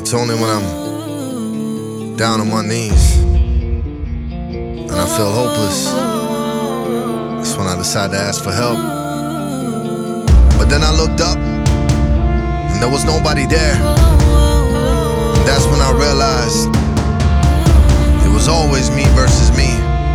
It's only when I'm down on my knees and I feel hopeless, that's when I decide to ask for help. But then I looked up and there was nobody there. And that's when I realized it was always me versus me.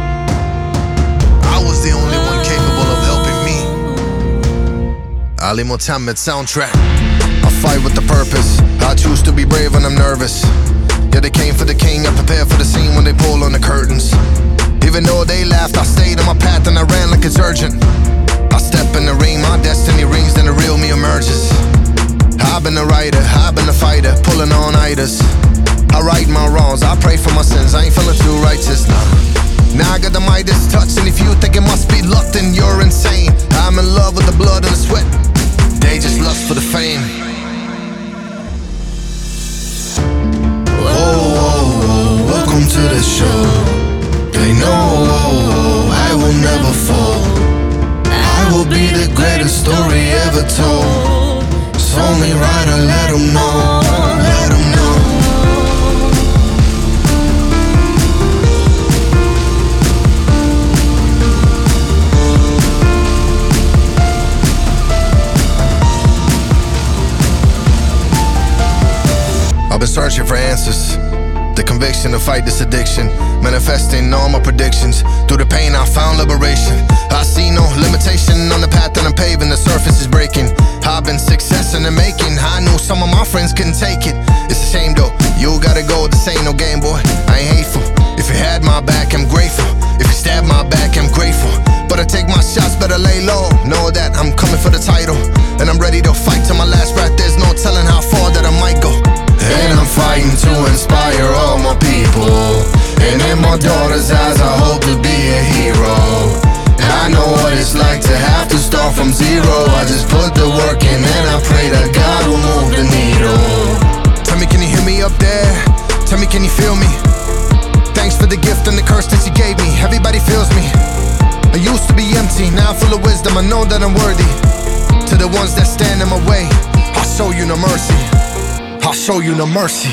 I was the only one capable of helping me. Ali Mohammed soundtrack. I fight with a purpose. I choose to be brave when I'm nervous. Yeah, they came for the king. I prepared for the scene when they pull on the curtains. Even though they laughed, I stayed on my path and I ran like it's urgent. I step in the ring, my destiny rings, then the real me emerges. I've been a writer, I've been a fighter, pulling on itis. I right my wrongs, I pray for my sins, I ain't feeling too righteous, nah. Now I got the Midas touch, and if you think it must be luck, then you're insane. I'm in love with the blood and the sweat, they just lust for the fame. Whoa, welcome to the show. They know I will never fall. I will be the greatest story ever told. It's only right I let them know, let them know. I've been searching for answers, the conviction to fight this addiction, manifesting all my predictions. Through the pain I found liberation. I see no limitation on the path that I'm paving, the surface is breaking. I've been success in the making, I knew some of my friends couldn't take it. It's a shame though, you gotta go, this ain't no game boy, I ain't hateful. If you had my back, I'm grateful. If you stabbed my back, I'm grateful. But I take my shots, better lay low. Know that I'm coming for the title, and I'm ready to fight till my last breath. There's no telling how far that I might go. And I'm fighting to inspire all my people. And in my daughter's eyes I hope to be a hero. I know what it's like to have to start from zero. I just put the work in and I pray that God will move the needle. Tell me, can you hear me up there? Tell me, can you feel me? Thanks for the gift and the curse that you gave me. Everybody feels me. I used to be empty, now I'm full of wisdom. I know that I'm worthy. To the ones that stand in my way, I'll show you no mercy. I'll show you no mercy.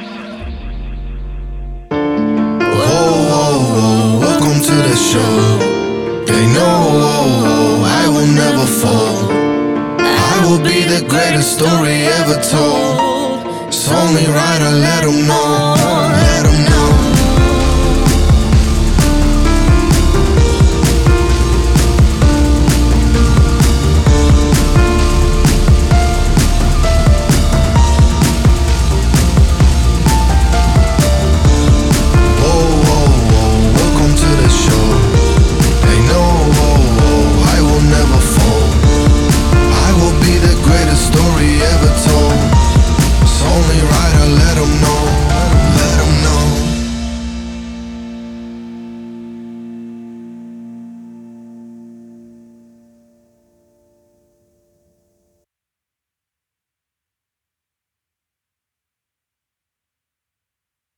Whoa, welcome to the show. They know I will never fall. I will be the greatest story ever told. It's only right I let them know.